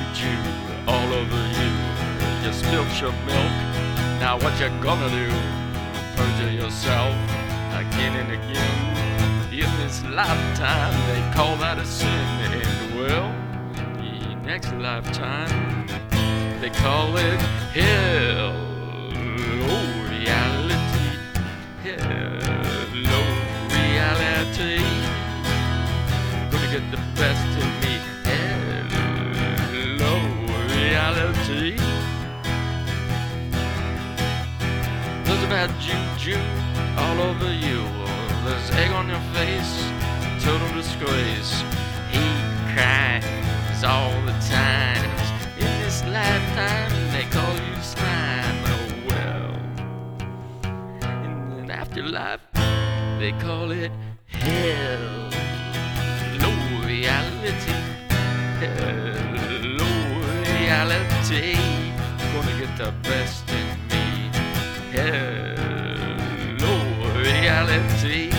choo-choo all over you. You spilt your milk, now what you gonna do? Perjure yourself again and again. In this lifetime they call that a sin. And well, the next lifetime they call it hell. Oh, reality, hello, reality. Gonna get the best in me. Hello, reality. There's a bad juju all over you. There's egg on your face, total disgrace. Hate crimes all the time. In this lifetime they call you slime. Oh well, in an afterlife they call it hell. Low reality, hello reality. Gonna get the best in me. Hello reality.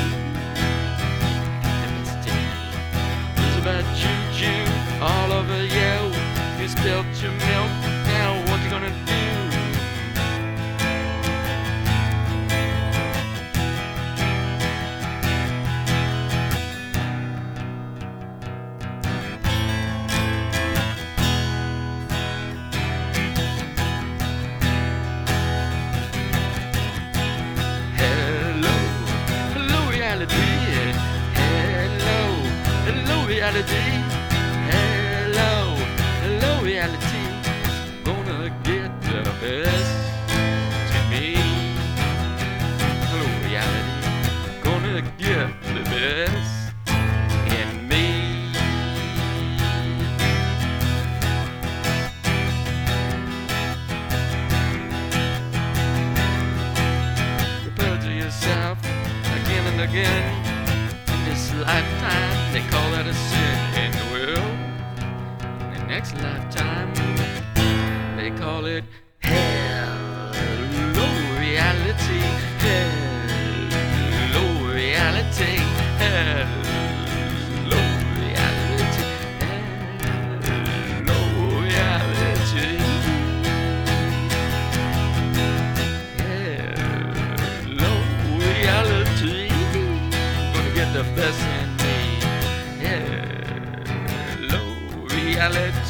There's a bad juju all over you. You spilt your milk, now what you gonna do? Hello, reality. Hello, hello, reality. Gonna get the best in me. Hello, reality. Gonna get the best in me. Refer to yourself again and again. This lifetime they call that a sin. And well, in the next lifetime they call it hell. Low reality, hello reality, hello reality, hello reality, hello reality. Get the best in me. Hello reality.